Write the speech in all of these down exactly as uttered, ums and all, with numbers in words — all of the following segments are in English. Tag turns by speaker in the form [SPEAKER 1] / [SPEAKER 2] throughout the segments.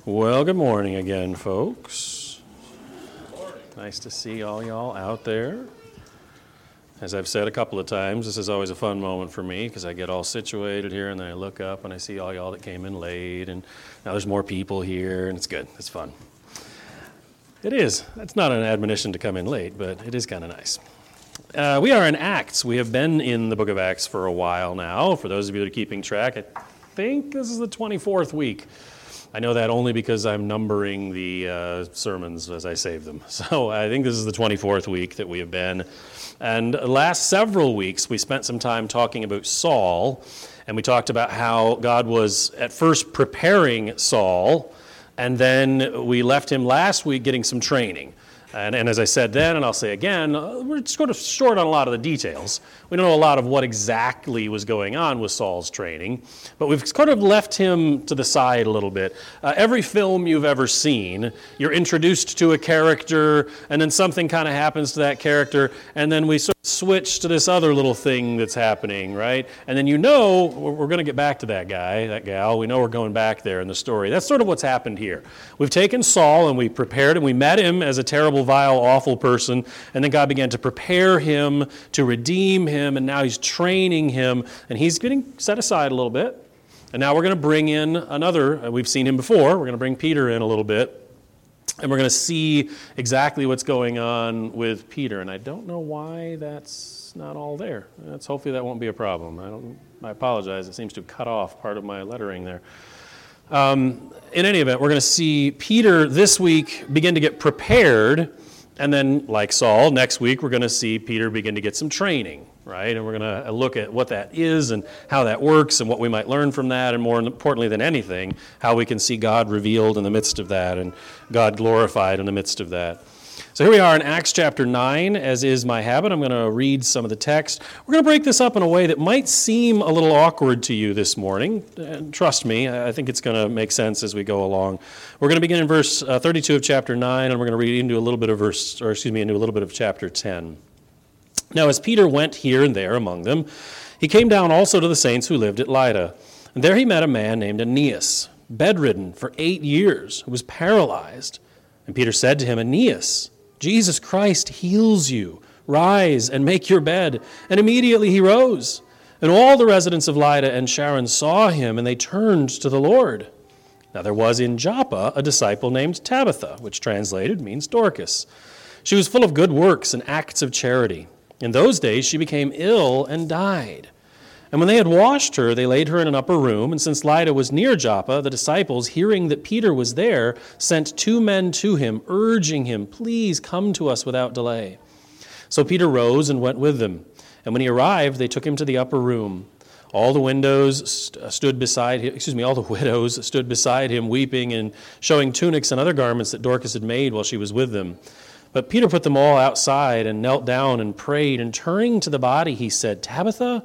[SPEAKER 1] Well, good morning again, folks. Good morning. Nice to see all y'all out there. As I've said a couple of times, this is always a fun moment for me because I get all situated here and then I look up and I see all y'all that came in late, and now there's more people here, and it's good. It's fun. It is. It's not an admonition to come in late, but it is kind of nice. Uh, we are in Acts. We have been in the book of Acts for a while now. For those of you that are keeping track, I think this is the twenty-fourth week. I know that only because I'm numbering the uh, sermons as I save them. So I think this is the twenty-fourth week that we have been. And the last several weeks, we spent some time talking about Saul, and we talked about how God was at first preparing Saul, and then we left him last week getting some training. And, and as I said then, and I'll say again, uh, we're sort of short on a lot of the details. We don't know a lot of what exactly was going on with Saul's training, but we've sort of left him to the side a little bit. Uh, every film you've ever seen, you're introduced to a character, and then something kind of happens to that character, and then we sort of switch to this other little thing that's happening, right? And then you know we're, we're going to get back to that guy, that gal. We know we're going back there in the story. That's sort of what's happened here. We've taken Saul, and we prepared him. We met him as a terrible, vile, awful person, and then God began to prepare him to redeem him, and now he's training him, and he's getting set aside a little bit. And now we're going to bring in another, uh, we've seen him before, we're going to bring Peter in a little bit, and we're going to see exactly what's going on with Peter. And I don't know why that's not all there. That's, hopefully that won't be a problem. I don't. I apologize. It seems to have cut off part of my lettering there. Um, in any event, we're going to see Peter this week begin to get prepared, and then, like Saul, next week we're going to see Peter begin to get some training, right? And we're going to look at what that is and how that works and what we might learn from that, and more importantly than anything, how we can see God revealed in the midst of that and God glorified in the midst of that. So here we are in Acts chapter nine, as is my habit. I'm going to read some of the text. We're going to break this up in a way that might seem a little awkward to you this morning. And trust me, I think it's going to make sense as we go along. We're going to begin in verse uh, thirty-two of chapter nine, and we're going to read into a little bit of verse, or excuse me, into a little bit of chapter ten. Now, as Peter went here and there among them, he came down also to the saints who lived at Lydda. And there he met a man named Aeneas, bedridden for eight years, who was paralyzed. And Peter said to him, Aeneas, Jesus Christ heals you. Rise and make your bed. And immediately he rose. And all the residents of Lydda and Sharon saw him, and they turned to the Lord. Now there was in Joppa a disciple named Tabitha, which translated means Dorcas. She was full of good works and acts of charity. In those days she became ill and died. And when they had washed her, they laid her in an upper room. And since Lydda was near Joppa, the disciples, hearing that Peter was there, sent two men to him, urging him, Please come to us without delay. So Peter rose and went with them. And when he arrived, they took him to the upper room. All the windows st- stood beside him, excuse me, all the widows stood beside him, weeping and showing tunics and other garments that Dorcas had made while she was with them. But Peter put them all outside and knelt down and prayed. And turning to the body, he said, Tabitha,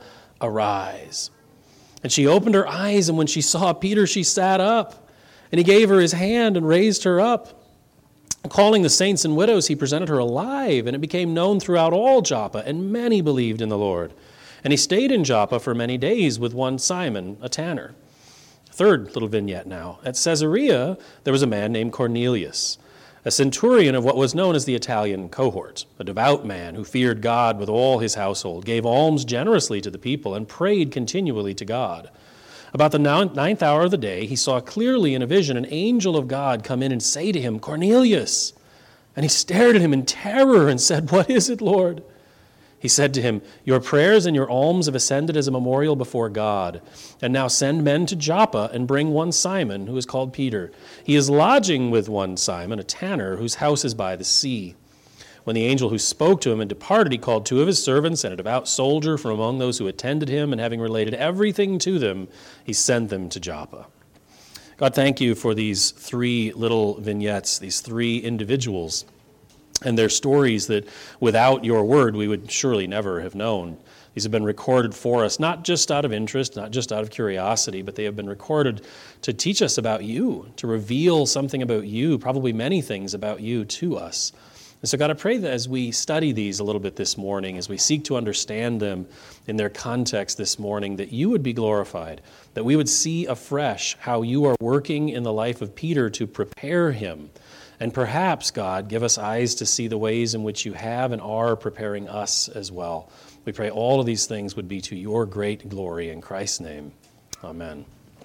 [SPEAKER 1] arise. And she opened her eyes, and when she saw Peter, she sat up. And he gave her his hand and raised her up. Calling the saints and widows, he presented her alive, and it became known throughout all Joppa, and many believed in the Lord. And he stayed in Joppa for many days with one Simon, a tanner. Third little vignette now. At Caesarea, there was a man named Cornelius, a centurion of what was known as the Italian cohort, a devout man who feared God with all his household, gave alms generously to the people, and prayed continually to God. About the ninth hour of the day, he saw clearly in a vision an angel of God come in and say to him, Cornelius! And he stared at him in terror and said, What is it, Lord? He said to him, Your prayers and your alms have ascended as a memorial before God. And now send men to Joppa and bring one Simon, who is called Peter. He is lodging with one Simon, a tanner, whose house is by the sea. When the angel who spoke to him had departed, he called two of his servants and a devout soldier from among those who attended him, and having related everything to them, he sent them to Joppa. God, thank you for these three little vignettes, these three individuals, and their stories that without your word we would surely never have known. These have been recorded for us, not just out of interest, not just out of curiosity, but they have been recorded to teach us about you, to reveal something about you, probably many things about you to us. And so God, I pray that as we study these a little bit this morning, as we seek to understand them in their context this morning, that you would be glorified, that we would see afresh how you are working in the life of Peter to prepare him. And perhaps, God, give us eyes to see the ways in which you have and are preparing us as well. We pray all of these things would be to your great glory. In Christ's name, amen.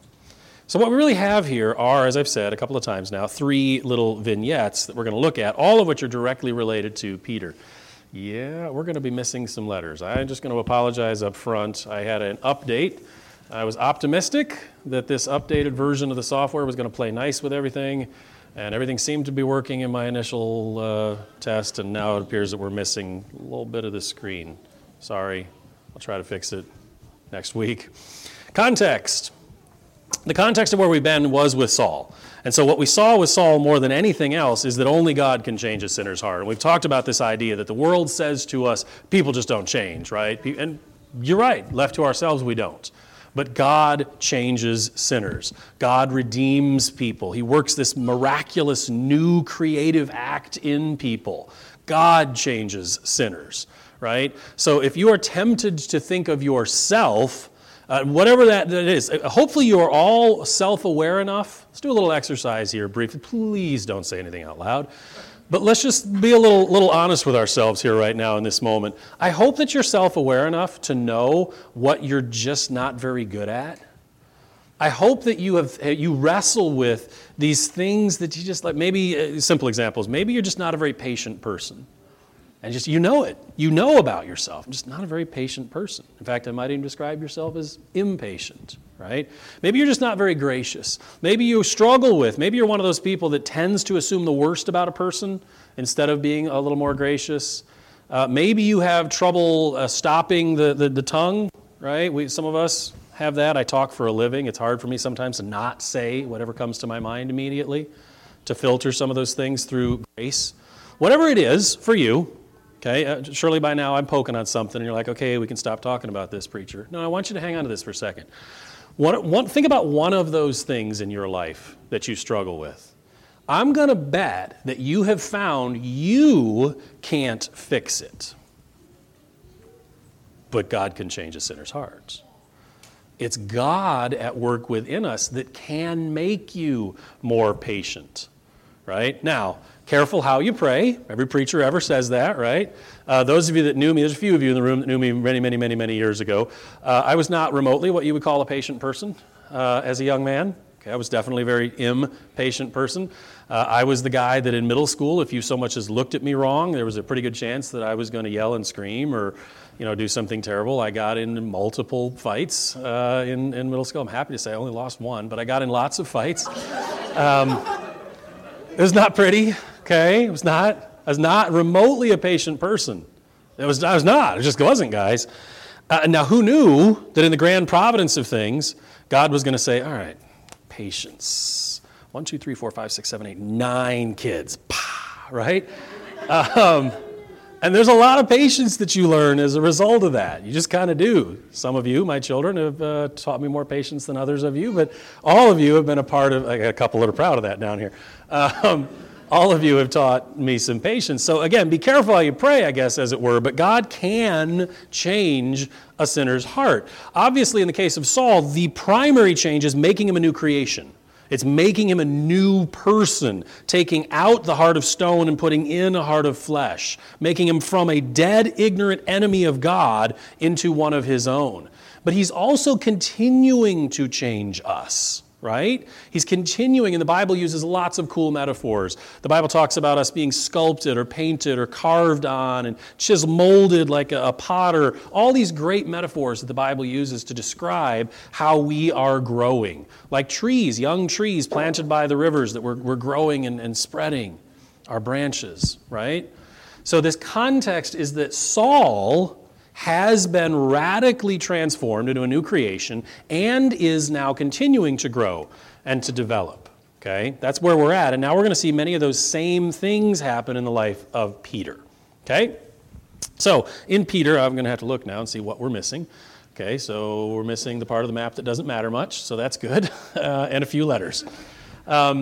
[SPEAKER 1] So what we really have here are, as I've said a couple of times now, three little vignettes that we're going to look at, all of which are directly related to Peter. Yeah, we're going to be missing some letters. I'm just going to apologize up front. I had an update. I was optimistic that this updated version of the software was going to play nice with everything, and everything seemed to be working in my initial uh, test, and now it appears that we're missing a little bit of the screen. Sorry. I'll try to fix it next week. Context. The context of where we've been was with Saul. And so what we saw with Saul more than anything else is that only God can change a sinner's heart. And we've talked about this idea that the world says to us, people just don't change, right? And you're right. Left to ourselves, we don't. But God changes sinners. God redeems people. He works this miraculous new creative act in people. God changes sinners, right? So if you are tempted to think of yourself, uh, whatever that, that is, hopefully you are all self-aware enough. Let's do a little exercise here briefly. Please don't say anything out loud. But let's just be a little little honest with ourselves here right now in this moment. I hope that you're self-aware enough to know what you're just not very good at. I hope that you have you wrestle with these things that you just like, maybe uh, simple examples. Maybe you're just not a very patient person. And just, you know it. You know about yourself. I'm just not a very patient person. In fact, I might even describe yourself as impatient, right? Maybe you're just not very gracious. Maybe you struggle with, maybe you're one of those people that tends to assume the worst about a person instead of being a little more gracious. Uh, maybe you have trouble uh, stopping the, the, the tongue, right? We, some of us have that. I talk for a living. It's hard for me sometimes to not say whatever comes to my mind immediately, to filter some of those things through grace. Whatever it is for you, okay, uh, surely by now I'm poking on something and you're like, okay, we can stop talking about this, preacher. No, I want you to hang on to this for a second. One, one, think about one of those things in your life that you struggle with. I'm going to bet that you have found you can't fix it. But God can change a sinner's heart. It's God at work within us that can make you more patient, right? Now, careful how you pray. Every preacher ever says that, right? Uh, those of you that knew me, there's a few of you in the room that knew me many, many, many, many years ago. Uh, I was not remotely what you would call a patient person uh, as a young man. Okay, I was definitely a very impatient person. Uh, I was the guy that in middle school, if you so much as looked at me wrong, there was a pretty good chance that I was going to yell and scream or, you know, do something terrible. I got in multiple fights uh, in, in middle school. I'm happy to say I only lost one, but I got in lots of fights. Um, it was not pretty. Okay, it was not. I was not remotely a patient person. It was. I was not. It just wasn't, guys. Uh, now, who knew that in the grand providence of things, God was going to say, "All right, patience. One, two, three, four, five, six, seven, eight, nine kids. Pah, right? Um, and there's a lot of patience that you learn as a result of that. You just kind of do. Some of you, my children, have uh, taught me more patience than others of you, but all of you have been a part of. I got a couple that are proud of that down here. Um, All of you have taught me some patience. So again, be careful how you pray, I guess, as it were, but God can change a sinner's heart. Obviously, in the case of Saul, the primary change is making him a new creation. It's making him a new person, taking out the heart of stone and putting in a heart of flesh, making him from a dead, ignorant enemy of God into one of his own. But he's also continuing to change us. Right? He's continuing, and the Bible uses lots of cool metaphors. The Bible talks about us being sculpted or painted or carved on and chisel molded like a, a potter. All these great metaphors that the Bible uses to describe how we are growing. Like trees, young trees planted by the rivers that we're, we're growing and, and spreading our branches, right? So this context is that Saul has been radically transformed into a new creation and is now continuing to grow and to develop. Okay? That's where we're at. And now we're going to see many of those same things happen in the life of Peter. Okay? So, in Peter, I'm going to have to look now and see what we're missing. Okay, so we're missing the part of the map that doesn't matter much, so that's good, uh, and a few letters. Um,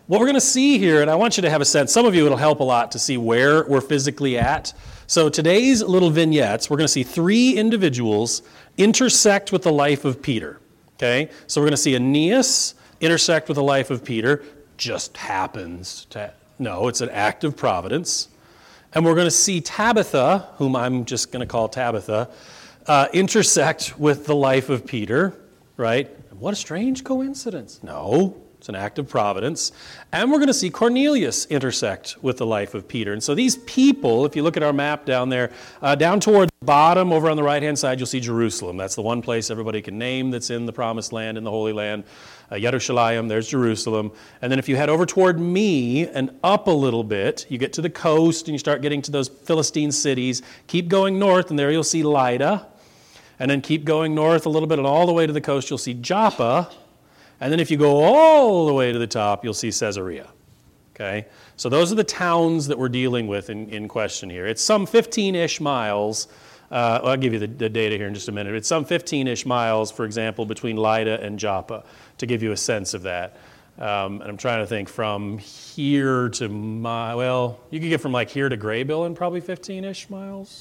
[SPEAKER 1] what we're going to see here, and I want you to have a sense, some of you it'll help a lot to see where we're physically at. So today's little vignettes, we're going to see three individuals intersect with the life of Peter. Okay? So we're going to see Aeneas intersect with the life of Peter. Just happens to, no, it's an act of providence. And we're going to see Tabitha, whom I'm just going to call Tabitha, uh, intersect with the life of Peter, right? What a strange coincidence. No. It's an act of providence. And we're going to see Cornelius intersect with the life of Peter. And so these people, if you look at our map down there, uh, down toward the bottom over on the right-hand side, you'll see Jerusalem. That's the one place everybody can name that's in the Promised Land, in the Holy Land. Uh, Yerushalayim, there's Jerusalem. And then if you head over toward me and up a little bit, you get to the coast and you start getting to those Philistine cities. Keep going north, and there you'll see Lydda. And then keep going north a little bit, and all the way to the coast, you'll see Joppa. And then if you go all the way to the top, you'll see Caesarea. Okay? So those are the towns that we're dealing with in, in question here. It's some fifteen-ish miles. Uh, I'll give you the, the data here in just a minute. It's some fifteen-ish miles, for example, between Lydda and Joppa, to give you a sense of that. Um, and I'm trying to think from here to my, well, you could get from like here to Graybill in probably fifteen-ish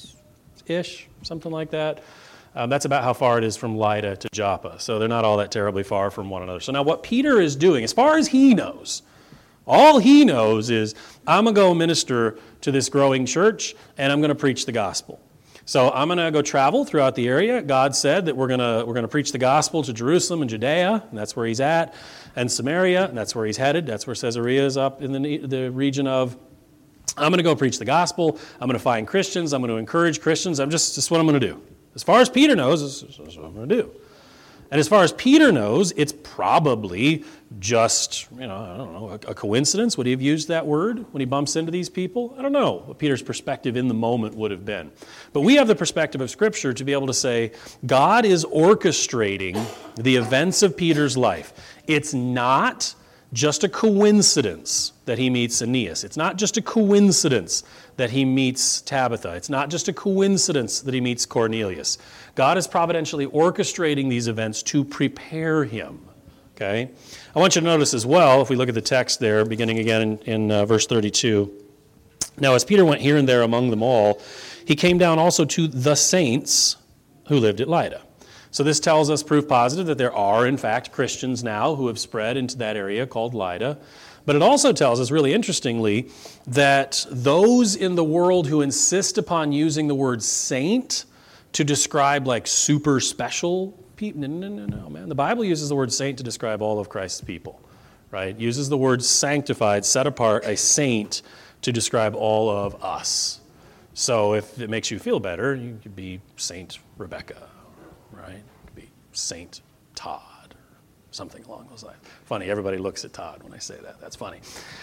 [SPEAKER 1] miles-ish, something like that. Um, that's about how far it is from Lydda to Joppa. So they're not all that terribly far from one another. So now what Peter is doing, as far as he knows, all he knows is, I'm going to go minister to this growing church, and I'm going to preach the gospel. So I'm going to go travel throughout the area. God said that we're going to we're going to preach the gospel to Jerusalem and Judea, and that's where he's at, and Samaria, and that's where he's headed. That's where Caesarea is, up in the, the region of. I'm going to go preach the gospel. I'm going to find Christians. I'm going to encourage Christians. I'm just, just what I'm going to do. As far as Peter knows, this is what I'm going to do. And as far as Peter knows, it's probably just, you know, I don't know, a, a coincidence. Would he have used that word when he bumps into these people? I don't know what Peter's perspective in the moment would have been. But we have the perspective of Scripture to be able to say, God is orchestrating the events of Peter's life. It's not just a coincidence that he meets Aeneas. It's not just a coincidence that he meets Tabitha. It's not just a coincidence that he meets Cornelius. God is providentially orchestrating these events to prepare him. Okay? I want you to notice as well, if we look at the text there, beginning again in, in uh, verse thirty-two. Now, as Peter went here and there among them all, he came down also to the saints who lived at Lydda. So this tells us proof positive that there are, in fact, Christians now who have spread into that area called Lydda. But it also tells us, really interestingly, that those in the world who insist upon using the word saint to describe like super special people, no, no, no, no, man. The Bible uses the word saint to describe all of Christ's people, right? It uses the word sanctified, set apart, a saint, to describe all of us. So if it makes you feel better, you could be Saint Rebecca. Right? It could be Saint Todd or something along those lines. Funny, everybody looks at Todd when I say that. That's funny.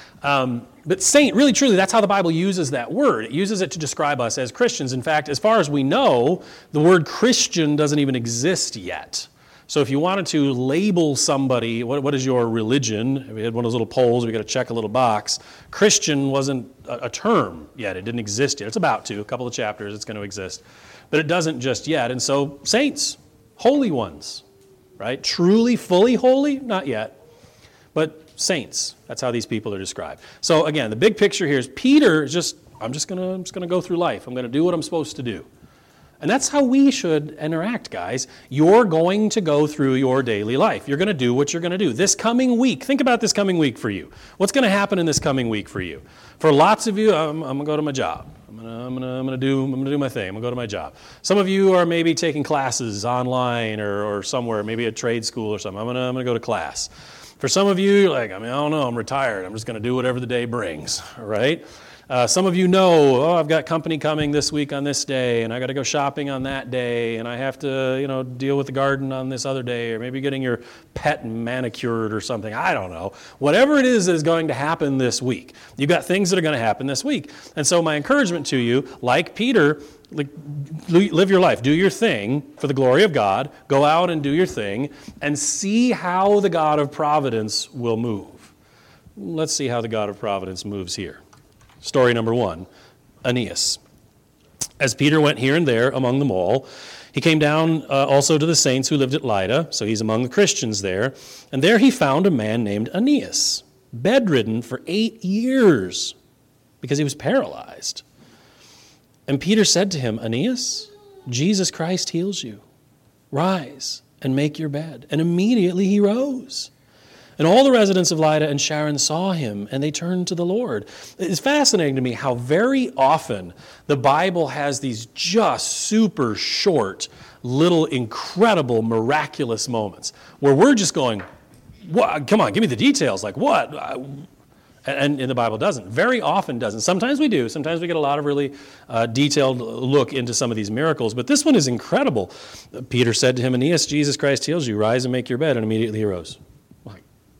[SPEAKER 1] Um, but saint, really, truly, that's how the Bible uses that word. It uses it to describe us as Christians. In fact, as far as we know, the word Christian doesn't even exist yet. So if you wanted to label somebody, what, what is your religion? We had one of those little polls, we got to check a little box. Christian wasn't a, a term yet. It didn't exist yet. It's about to. A couple of chapters, it's going to exist. But it doesn't just yet. And so saints, holy ones, right? Truly, fully holy? Not yet. But saints, that's how these people are described. So again, the big picture here is Peter is just, I'm just going to I'm just going to go through life. I'm going to do what I'm supposed to do. And that's how we should interact, guys. You're going to go through your daily life. You're going to do what you're going to do. This coming week, think about this coming week for you. What's going to happen in this coming week for you? For lots of you, I'm, I'm going to go to my job. I'm going to I'm going to I'm going to do I'm going to do my thing. I'm going to go to my job. Some of you are maybe taking classes online or, or somewhere, maybe a trade school or something. I'm going to I'm going to go to class. For some of you, you're like, I mean, I don't know, I'm retired. I'm just going to do whatever the day brings, all right? Uh, some of you know, oh, I've got company coming this week on this day, and I got to go shopping on that day, and I have to, you know, deal with the garden on this other day, or maybe getting your pet manicured or something. I don't know. Whatever it is that is going to happen this week, you've got things that are going to happen this week. And so my encouragement to you, like Peter, like, live your life, do your thing for the glory of God, go out and do your thing, and see how the God of providence will move. Let's see how the God of providence moves here. Story number one, Aeneas. As Peter went here and there among them all, he came down uh, also to the saints who lived at Lydda, so he's among the Christians there, and there he found a man named Aeneas, bedridden for eight years because he was paralyzed. And Peter said to him, Aeneas, Jesus Christ heals you. Rise and make your bed. And immediately he rose. And all the residents of Lydda and Sharon saw him, and they turned to the Lord. It's fascinating to me how very often the Bible has these just super short, little incredible, miraculous moments where we're just going, what? Come on, give me the details. Like what? And, and the Bible doesn't. Very often doesn't. Sometimes we do. Sometimes we get a lot of really uh, detailed look into some of these miracles. But this one is incredible. Peter said to him, Aeneas, Jesus Christ heals you. Rise and make your bed. And immediately he rose. Like,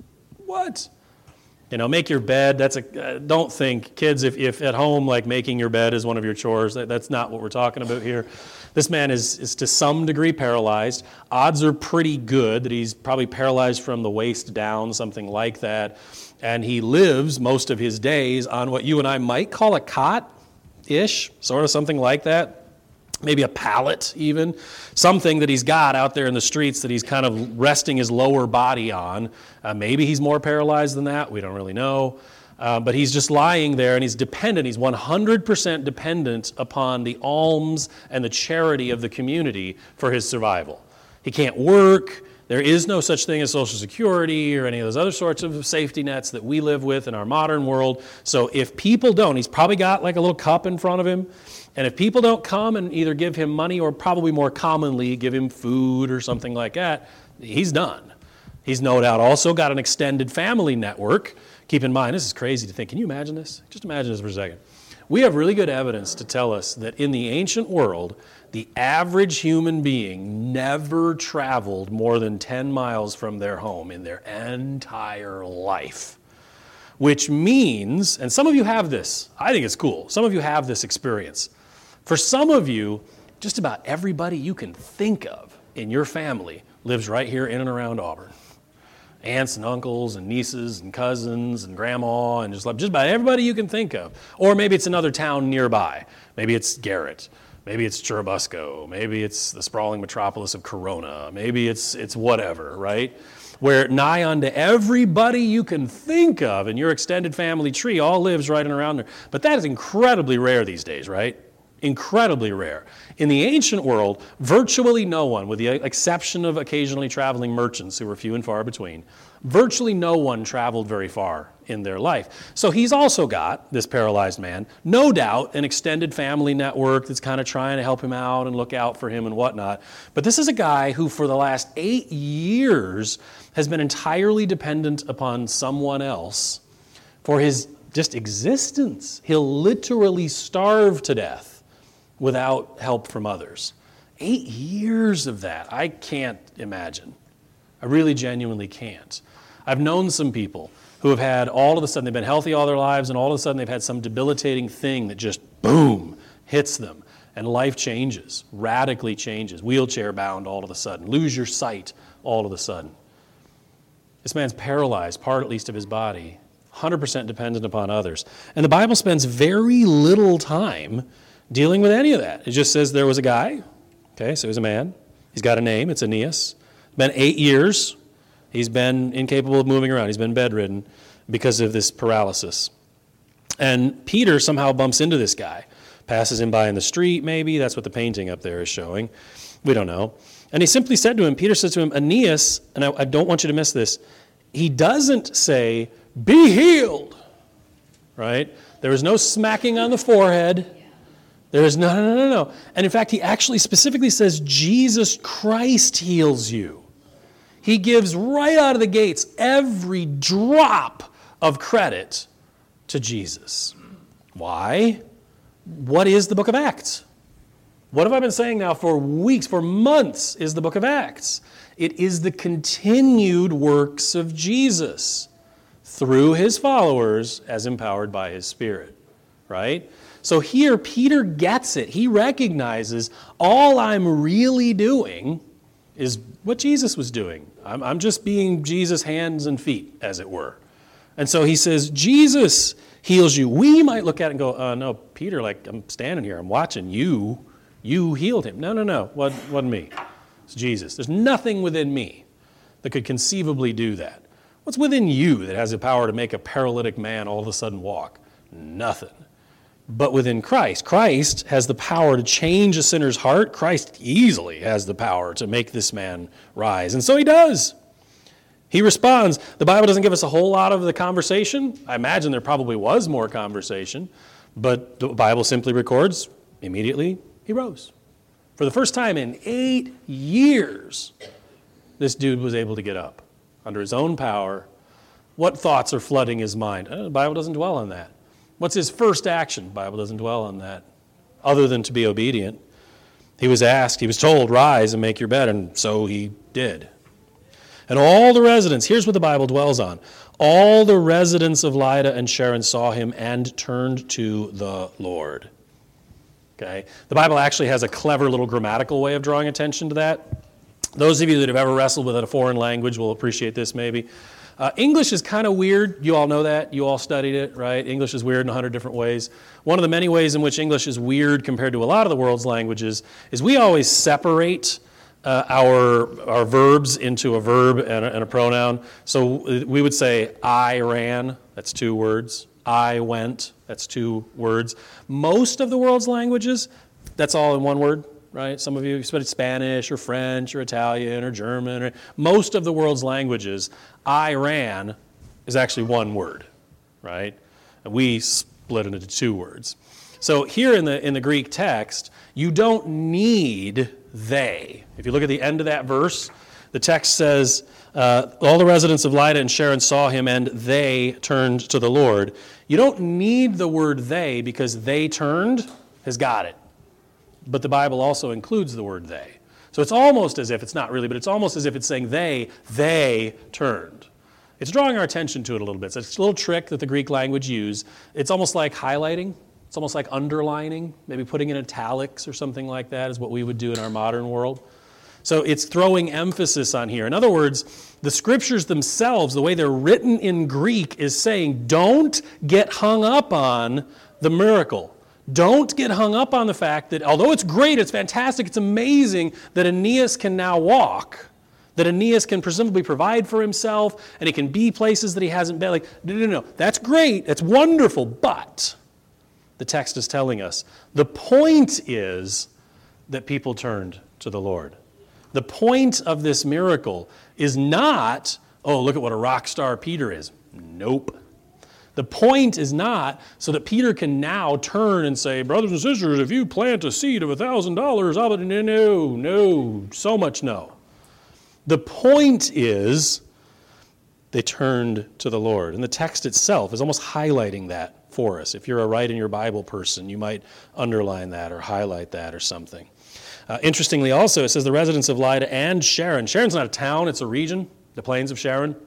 [SPEAKER 1] what? You know, make your bed. That's a. Uh, don't think, kids, if, if at home, like making your bed is one of your chores. That, that's not what we're talking about here. This man is, is to some degree paralyzed. Odds are pretty good that he's probably paralyzed from the waist down, something like that. And he lives most of his days on what you and I might call a cot-ish, sort of something like that. Maybe a pallet even. Something that he's got out there in the streets that he's kind of resting his lower body on. Uh, maybe he's more paralyzed than that. We don't really know. Uh, but he's just lying there and he's dependent. He's one hundred percent dependent upon the alms and the charity of the community for his survival. He can't work. There is no such thing as Social Security or any of those other sorts of safety nets that we live with in our modern world. So if people don't, he's probably got like a little cup in front of him. And if people don't come and either give him money or probably more commonly give him food or something like that, he's done. He's no doubt also got an extended family network. Keep in mind, this is crazy to think. Can you imagine this? Just imagine this for a second. We have really good evidence to tell us that in the ancient world, the average human being never traveled more than ten miles from their home in their entire life. Which means, and some of you have this, I think it's cool, some of you have this experience. For some of you, just about everybody you can think of in your family lives right here in and around Auburn. Aunts and uncles and nieces and cousins and grandma and just, just about everybody you can think of. Or maybe it's another town nearby. Maybe it's Garrett. Maybe it's Churubusco. Maybe it's the sprawling metropolis of Corona. Maybe it's it's whatever, right? Where nigh unto everybody you can think of in your extended family tree all lives right and around there. But that is incredibly rare these days, right? Incredibly rare. In the ancient world, virtually no one, with the exception of occasionally traveling merchants who were few and far between, virtually no one traveled very far in their life. So he's also got, this paralyzed man, no doubt an extended family network that's kind of trying to help him out and look out for him and whatnot. But this is a guy who for the last eight years has been entirely dependent upon someone else for his just existence. He'll literally starve to death without help from others. Eight years of that, I can't imagine. I really genuinely can't. I've known some people who have had all of a sudden, they've been healthy all their lives, and all of a sudden they've had some debilitating thing that just, boom, hits them. And life changes, radically changes, wheelchair bound all of a sudden, lose your sight all of a sudden. This man's paralyzed, part at least of his body, one hundred percent dependent upon others. And the Bible spends very little time dealing with any of that. It just says there was a guy, okay, so he's a man. He's got a name, it's Aeneas. Been eight years. He's been incapable of moving around. He's been bedridden because of this paralysis. And Peter somehow bumps into this guy, passes him by in the street maybe. That's what the painting up there is showing. We don't know. And he simply said to him, Peter says to him, Aeneas, and I, I don't want you to miss this, he doesn't say, be healed, right? There is no smacking on the forehead. There is no, no, no, no. And in fact, he actually specifically says, Jesus Christ heals you. He gives right out of the gates every drop of credit to Jesus. Why? What is the book of Acts? What have I been saying now for weeks, for months, is the book of Acts? It is the continued works of Jesus through his followers as empowered by his Spirit, right? So here, Peter gets it. He recognizes all I'm really doing is what Jesus was doing. I'm, I'm just being Jesus' hands and feet, as it were. And so he says, Jesus heals you. We might look at it and go, uh, no, Peter, like, I'm standing here, I'm watching you. You healed him. No, no, no, what wasn't me. It's Jesus. There's nothing within me that could conceivably do that. What's within you that has the power to make a paralytic man all of a sudden walk? Nothing. But within Christ, Christ has the power to change a sinner's heart. Christ easily has the power to make this man rise. And so he does. He responds. The Bible doesn't give us a whole lot of the conversation. I imagine there probably was more conversation. But the Bible simply records, immediately he rose. For the first time in eight years, this dude was able to get up under his own power. What thoughts are flooding his mind? Uh, the Bible doesn't dwell on that. What's his first action? The Bible doesn't dwell on that, other than to be obedient. He was asked, he was told, rise and make your bed, and so he did. And all the residents, here's what the Bible dwells on. All the residents of Lydda and Sharon saw him and turned to the Lord. Okay? The Bible actually has a clever little grammatical way of drawing attention to that. Those of you that have ever wrestled with a foreign language will appreciate this maybe. Uh, English is kind of weird. You all know that. You all studied it, right? English is weird in a hundred different ways. One of the many ways in which English is weird compared to a lot of the world's languages is we always separate uh, our, our verbs into a verb and a, and a pronoun. So we would say, I ran. That's two words. I went. That's two words. Most of the world's languages, that's all in one word. Right? Some of you studied Spanish or French or Italian or German. Or most of the world's languages, I ran is actually one word, right? And we split it into two words. So here in the in the Greek text, you don't need they. If you look at the end of that verse, the text says, uh, all the residents of Lydda and Sharon saw him and they turned to the Lord. You don't need the word they because they turned has got it. But the Bible also includes the word they. So it's almost as if, it's not really, but it's almost as if it's saying they, they turned. It's drawing our attention to it a little bit. So it's a little trick that the Greek language uses. It's almost like highlighting. It's almost like underlining, maybe putting in italics or something like that is what we would do in our modern world. So it's throwing emphasis on here. In other words, the scriptures themselves, the way they're written in Greek, is saying don't get hung up on the miracle. Don't get hung up on the fact that although it's great, it's fantastic, it's amazing that Aeneas can now walk, that Aeneas can presumably provide for himself, and he can be places that he hasn't been. Like, no, no, no, that's great, that's wonderful, but the text is telling us the point is that people turned to the Lord. The point of this miracle is not, oh, look at what a rock star Peter is. Nope. The point is not so that Peter can now turn and say, brothers and sisters, if you plant a seed of one thousand dollars, I'll... No, no, no, so much no. The point is they turned to the Lord. And the text itself is almost highlighting that for us. If you're a write in your Bible person, you might underline that or highlight that or something. Uh, interestingly also, it says the residents of Lydda and Sharon. Sharon's not a town, it's a region, the plains of Sharon.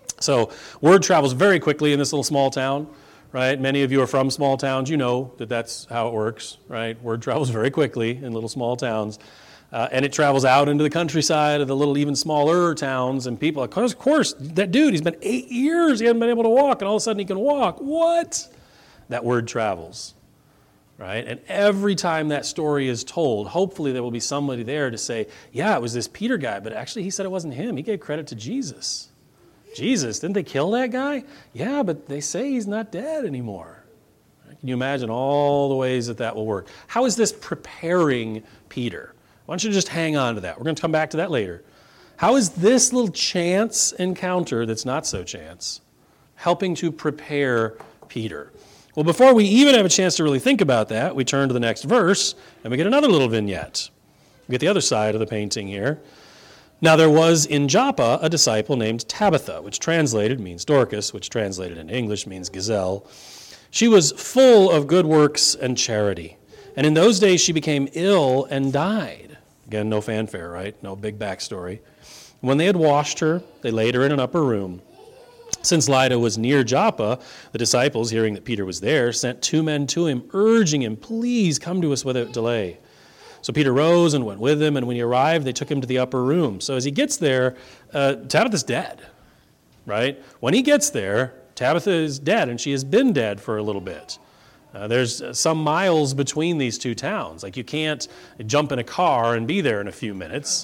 [SPEAKER 1] So word travels very quickly in this little small town, right? Many of you are from small towns. You know that that's how it works, right? Word travels very quickly in little small towns. Uh, and it travels out into the countryside of the little even smaller towns. And people, of course, of course, that dude, he's been eight years, he hasn't been able to walk, and all of a sudden he can walk. What? That word travels, right? And every time that story is told, hopefully there will be somebody there to say, yeah, it was this Peter guy, but actually he said it wasn't him. He gave credit to Jesus. Jesus, didn't they kill that guy? Yeah, but they say he's not dead anymore. Can you imagine all the ways that that will work? How is this preparing Peter? Why don't you just hang on to that? We're going to come back to that later. How is this little chance encounter that's not so chance helping to prepare Peter? Well, before we even have a chance to really think about that, we turn to the next verse and we get another little vignette. We get the other side of the painting here. Now there was in Joppa a disciple named Tabitha, which translated means Dorcas, which translated into English means gazelle. She was full of good works and charity. And in those days she became ill and died. Again, no fanfare, right? No big backstory. When they had washed her, they laid her in an upper room. Since Lydda was near Joppa, the disciples, hearing that Peter was there, sent two men to him, urging him, please come to us without delay. So Peter rose and went with him, and when he arrived, they took him to the upper room. So as he gets there, uh, Tabitha's dead, right? When he gets there, Tabitha is dead, and she has been dead for a little bit. Uh, there's some miles between these two towns. Like you can't jump in a car and be there in a few minutes.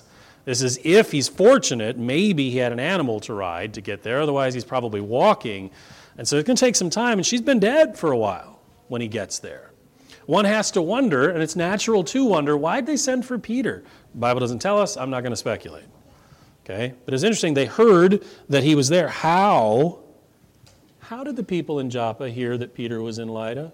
[SPEAKER 1] This is if he's fortunate, maybe he had an animal to ride to get there. Otherwise, he's probably walking. And so it's going to take some time, and she's been dead for a while when he gets there. One has to wonder, and it's natural to wonder, why'd they send for Peter? The Bible doesn't tell us. I'm not going to speculate. Okay? But it's interesting. They heard that he was there. How? How did the people in Joppa hear that Peter was in Lydda?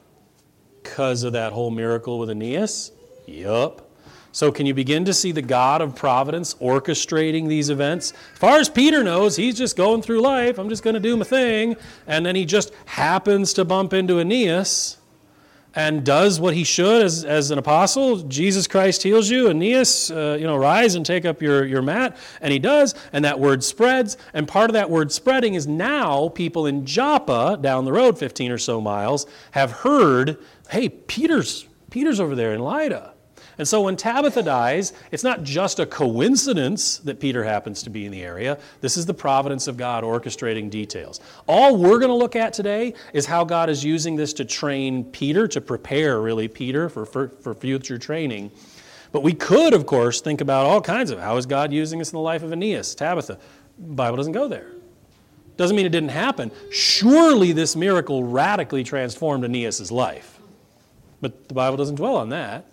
[SPEAKER 1] Because of that whole miracle with Aeneas? Yup. So can you begin to see the God of providence orchestrating these events? As far as Peter knows, he's just going through life. I'm just going to do my thing. And then he just happens to bump into Aeneas and does what he should as, as an apostle. Jesus Christ heals you. Aeneas, uh, you know, rise and take up your, your mat. And he does, and that word spreads. And part of that word spreading is now people in Joppa, down the road fifteen or so miles, have heard, hey, Peter's, Peter's over there in Lydda. And so when Tabitha dies, it's not just a coincidence that Peter happens to be in the area. This is the providence of God orchestrating details. All we're going to look at today is how God is using this to train Peter, to prepare, really, Peter for, for, for future training. But we could, of course, think about all kinds of how is God using this in the life of Aeneas, Tabitha. The Bible doesn't go there. Doesn't mean it didn't happen. Surely this miracle radically transformed Aeneas' life. But the Bible doesn't dwell on that.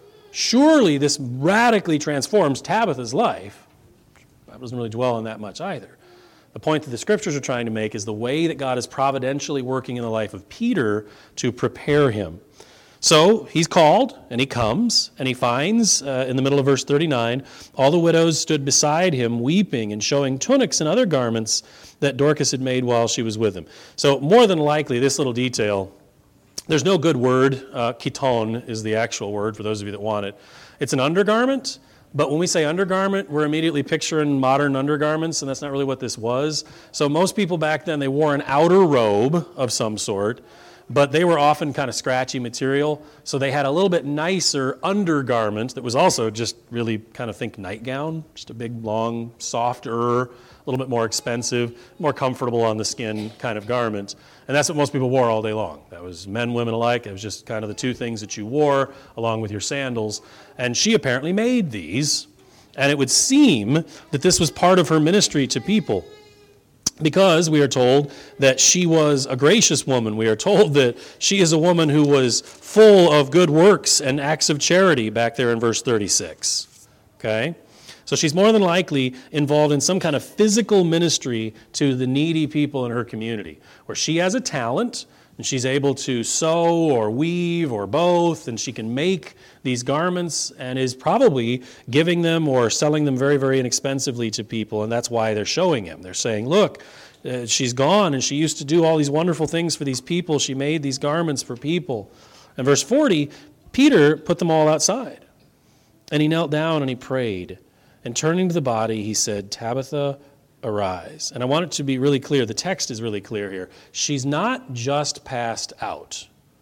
[SPEAKER 1] Surely this radically transforms Tabitha's life. The Bible doesn't really dwell on that much either. The point that the Scriptures are trying to make is the way that God is providentially working in the life of Peter to prepare him. So he's called, and he comes, and he finds, uh, in the middle of verse thirty-nine, all the widows stood beside him, weeping and showing tunics and other garments that Dorcas had made while she was with him. So more than likely, this little detail, there's no good word. Uh, chiton is the actual word for those of you that want it. It's an undergarment, but when we say undergarment, we're immediately picturing modern undergarments, and that's not really what this was. So most people back then, they wore an outer robe of some sort, but they were often kind of scratchy material, so they had a little bit nicer undergarment that was also just really kind of think nightgown, just a big, long, softer, a little bit more expensive, more comfortable on the skin kind of garment. And that's what most people wore all day long. That was men, women alike. It was just kind of the two things that you wore along with your sandals. And she apparently made these. And it would seem that this was part of her ministry to people, because we are told that she was a gracious woman. We are told that she is a woman who was full of good works and acts of charity back there in verse thirty-six. Okay? So she's more than likely involved in some kind of physical ministry to the needy people in her community, where she has a talent, and she's able to sew or weave or both, and she can make these garments and is probably giving them or selling them very, very inexpensively to people, and that's why they're showing him. They're saying, look, uh, she's gone, and she used to do all these wonderful things for these people. She made these garments for people. In verse forty, Peter put them all outside, and he knelt down and he prayed. And turning to the body, he said, Tabitha, arise. And I want it to be really clear. The text is really clear here. She's not just passed out.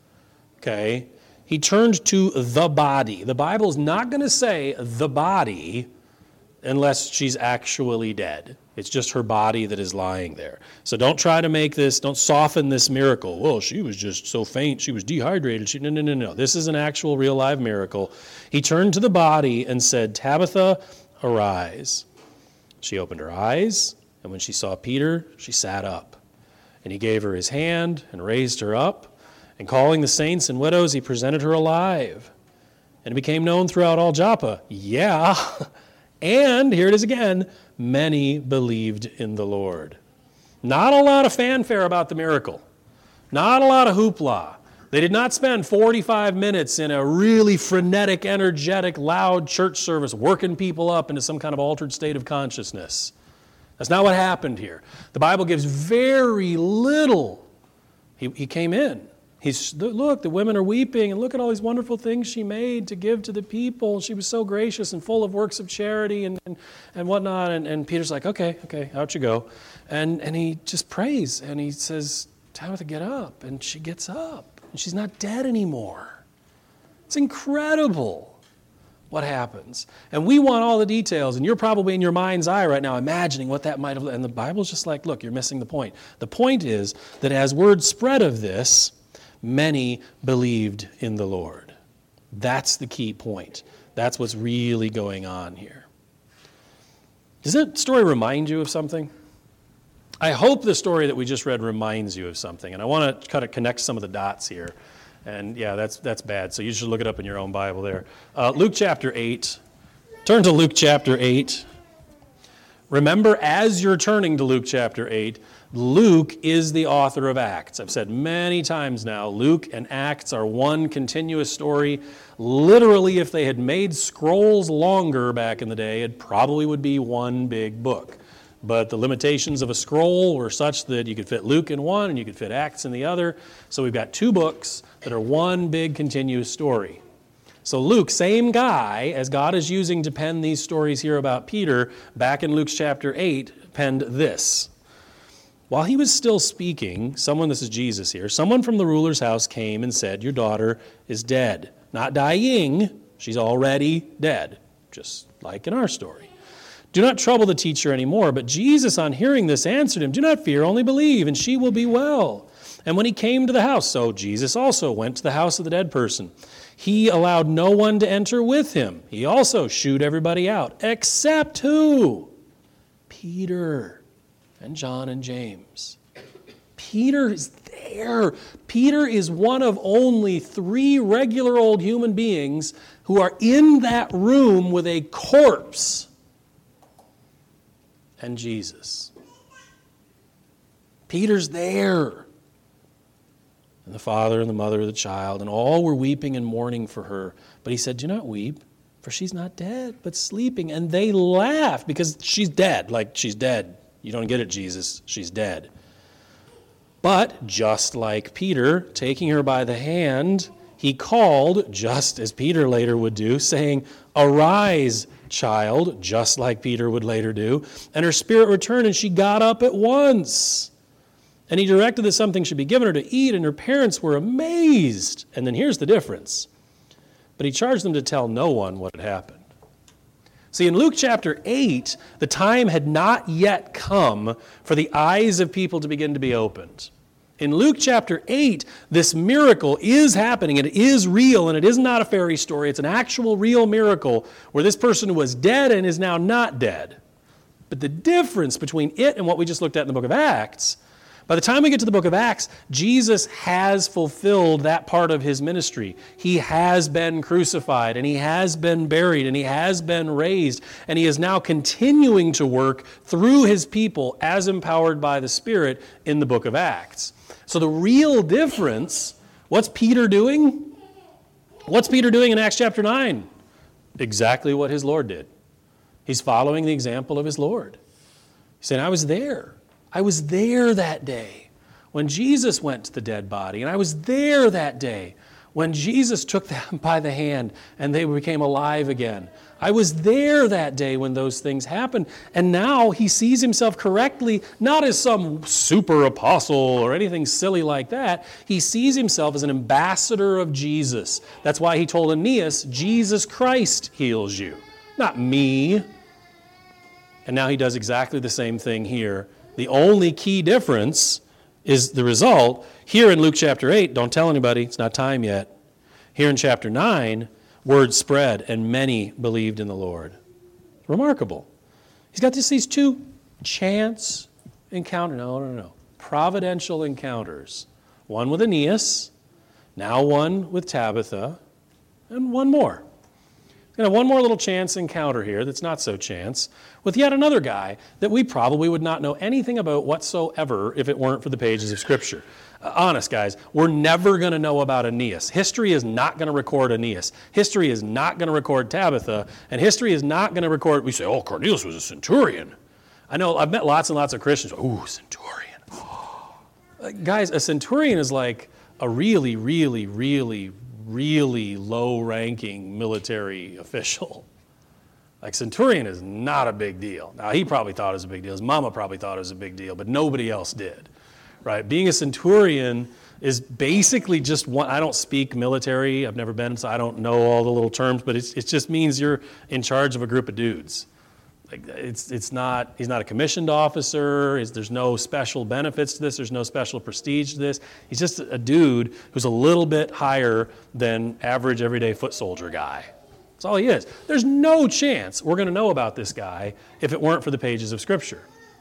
[SPEAKER 1] Okay? He turned to the body. The Bible's not going to say the body unless she's actually dead. It's just her body that is lying there. So don't try to make this, don't soften this miracle. Well, she was just so faint, she was dehydrated. She, no, no, no, no. This is an actual real live miracle. He turned to the body and said, Tabitha, arise. She opened her eyes, and when she saw Peter, she sat up. And he gave her his hand and raised her up, and calling the saints and widows, he presented her alive. And it became known throughout all Joppa. Yeah, and here it is again, many believed in the Lord. Not a lot of fanfare about the miracle. Not a lot of hoopla. They did not spend forty-five minutes in a really frenetic, energetic, loud church service working people up into some kind of altered state of consciousness. That's not what happened here. The Bible gives very little. He, he came in. He's, look, the women are weeping, and look at all these wonderful things she made to give to the people. She was so gracious and full of works of charity and, and, and whatnot. And, and Peter's like, okay, okay, out you go. And, and he just prays, and he says, Tabitha, get up. And she gets up. And she's not dead anymore. It's incredible what happens. And we want all the details, and you're probably in your mind's eye right now imagining what that might have, and the Bible's just like, look, you're missing the point. The point is that as word spread of this, many believed in the Lord. That's the key point. That's what's really going on here. Does that story remind you of something? I hope the story that we just read reminds you of something, and I want to kind of connect some of the dots here. And yeah, that's that's bad, so you should look it up in your own Bible there. Uh, Luke chapter eight. Turn to Luke chapter eight. Remember, as you're turning to Luke chapter eight, Luke is the author of Acts. I've said many times now, Luke and Acts are one continuous story. Literally, if they had made scrolls longer back in the day, it probably would be one big book. But the limitations of a scroll were such that you could fit Luke in one and you could fit Acts in the other. So we've got two books that are one big continuous story. So Luke, same guy as God is using to pen these stories here about Peter, back in Luke chapter eight, penned this. While he was still speaking, someone, this is Jesus here, someone from the ruler's house came and said, your daughter is dead. Not dying, she's already dead, just like in our story. Do not trouble the teacher anymore. But Jesus, on hearing this, answered him, do not fear, only believe, and she will be well. And when he came to the house, so Jesus also went to the house of the dead person. He allowed no one to enter with him. He also shooed everybody out, except who? Peter and John and James. Peter is there. Peter is one of only three regular old human beings who are in that room with a corpse and Jesus. Peter's there. And the father and the mother of the child, and all were weeping and mourning for her. But he said, do not weep, for she's not dead, but sleeping. And they laughed because she's dead, like she's dead. You don't get it, Jesus, she's dead. But just like Peter, taking her by the hand, he called, just as Peter later would do, saying, arise, child, just like Peter would later do. And her spirit returned, and she got up at once. And he directed that something should be given her to eat, and her parents were amazed. And then here's the difference. But he charged them to tell no one what had happened. See, in Luke chapter eight, the time had not yet come for the eyes of people to begin to be opened. In Luke chapter eight, this miracle is happening, and it is real, and it is not a fairy story. It's an actual real miracle where this person was dead and is now not dead. But the difference between it and what we just looked at in the book of Acts, by the time we get to the book of Acts, Jesus has fulfilled that part of his ministry. He has been crucified, and he has been buried, and he has been raised, and he is now continuing to work through his people as empowered by the Spirit in the book of Acts. So the real difference, what's Peter doing? What's Peter doing in Acts chapter nine? Exactly what his Lord did. He's following the example of his Lord. He's saying, I was there. I was there that day when Jesus went to the dead body, and I was there that day when Jesus took them by the hand and they became alive again. I was there that day when those things happened, and now he sees himself correctly, not as some super apostle or anything silly like that. He sees himself as an ambassador of Jesus. That's why he told Aeneas, Jesus Christ heals you, not me. And now he does exactly the same thing here. The only key difference is the result. Here in Luke chapter eight, don't tell anybody, it's not time yet. Here in chapter nine, word spread and many believed in the Lord. Remarkable. He's got just these two chance encounters, no, no, no, providential encounters. One with Aeneas, now one with Tabitha, and one more. You know, one more little chance encounter here that's not so chance with yet another guy that we probably would not know anything about whatsoever if it weren't for the pages of Scripture. Uh, honest, guys, we're never going to know about Aeneas. History is not going to record Aeneas. History is not going to record Tabitha. And history is not going to record, we say, oh, Cornelius was a centurion. I know, I've met lots and lots of Christians. Ooh, centurion. Uh, guys, a centurion is like a really, really, really, really low-ranking military official. Like, centurion is not a big deal. Now, he probably thought it was a big deal. His mama probably thought it was a big deal, but nobody else did, right? Being a centurion is basically just one. I don't speak military. I've never been, so I don't know all the little terms, but it's, it just means you're in charge of a group of dudes. Like, it's it's not, he's not a commissioned officer. It's, there's no special benefits to this. There's no special prestige to this. He's just a dude who's a little bit higher than average everyday foot soldier guy. That's That's all he is. There's no chance we're going to know about this guy if it weren't for the pages of Scripture.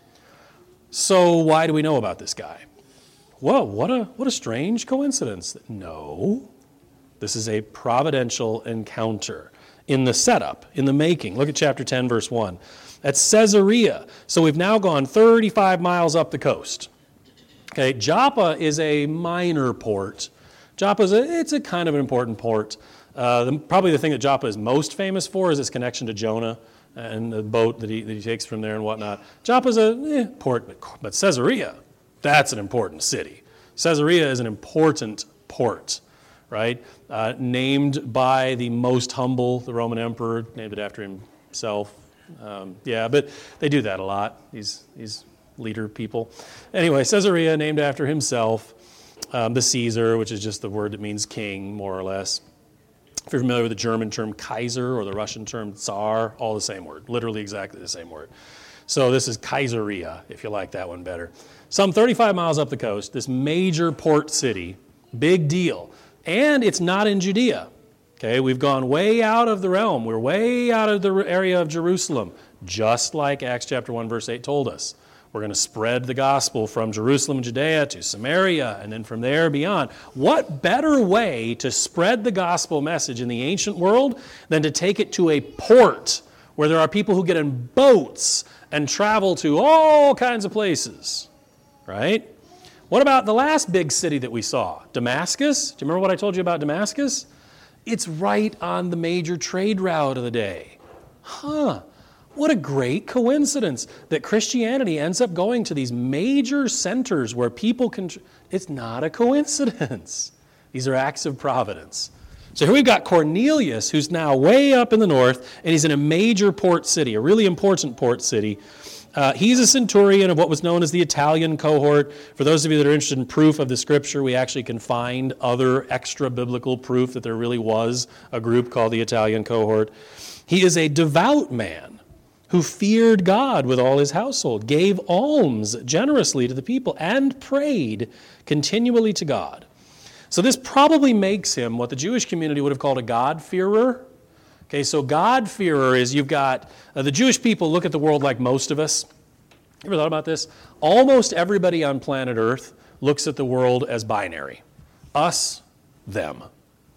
[SPEAKER 1] So why do we know about this guy? Whoa, what a what a strange coincidence. No, this is a providential encounter in the setup, in the making. Look at chapter ten, verse one. At Caesarea. So we've now gone thirty-five miles up the coast. Okay, Joppa is a minor port. Joppa is a, it's a kind of an important port. Uh, the, probably the thing that Joppa is most famous for is its connection to Jonah and the boat that he, that he takes from there and whatnot. Joppa's a eh, port, but, but Caesarea, that's an important city. Caesarea is an important port, right? Uh, named by the most humble, the Roman emperor, named it after himself. Um, yeah, but they do that a lot, these, these leader people. Anyway, Caesarea, named after himself. Um, the Caesar, which is just the word that means king, more or less. If you're familiar with the German term Kaiser or the Russian term Tsar, all the same word, literally exactly the same word. So this is Caesarea, if you like that one better. Some thirty-five miles up the coast, this major port city, big deal. And it's not in Judea. Okay, we've gone way out of the realm. We're way out of the area of Jerusalem, just like Acts chapter one, verse eight told us. We're going to spread the gospel from Jerusalem and Judea to Samaria, and then from there beyond. What better way to spread the gospel message in the ancient world than to take it to a port where there are people who get in boats and travel to all kinds of places, right? What about the last big city that we saw, Damascus? Do you remember what I told you about Damascus? It's right on the major trade route of the day. Huh. What a great coincidence that Christianity ends up going to these major centers where people can... It's not a coincidence. These are acts of providence. So here we've got Cornelius, who's now way up in the north, and he's in a major port city, a really important port city. Uh, he's a centurion of what was known as the Italian cohort. For those of you that are interested in proof of the Scripture, we actually can find other extra biblical proof that there really was a group called the Italian cohort. He is a devout man who feared God with all his household, gave alms generously to the people, and prayed continually to God. So this probably makes him what the Jewish community would have called a God-fearer. Okay, so God-fearer is you've got, uh, the Jewish people look at the world like most of us. You ever thought about this? Almost everybody on planet Earth looks at the world as binary. Us, them.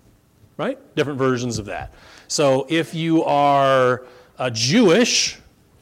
[SPEAKER 1] Right? Different versions of that. So if you are uh, Jewish,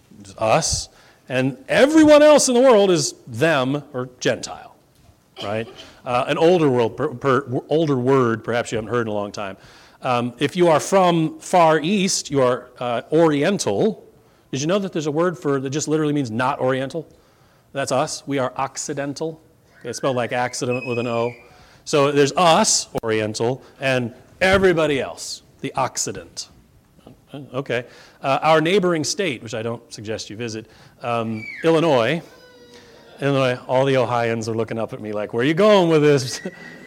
[SPEAKER 1] us, and everyone else in the world is them or Gentile, right? Uh, an older world, per, per, older word, perhaps you haven't heard in a long time. Um, if you are from Far East, you are uh, Oriental. Did you know that there's a word for that just literally means not Oriental? That's us. We are Occidental. Okay, it's spelled like accident with an O. So there's us, Oriental, and everybody else, the Occident. Okay. Uh, our neighboring state, which I don't suggest you visit, um, Illinois. Illinois, all the Ohioans are looking up at me like, where are you going with this?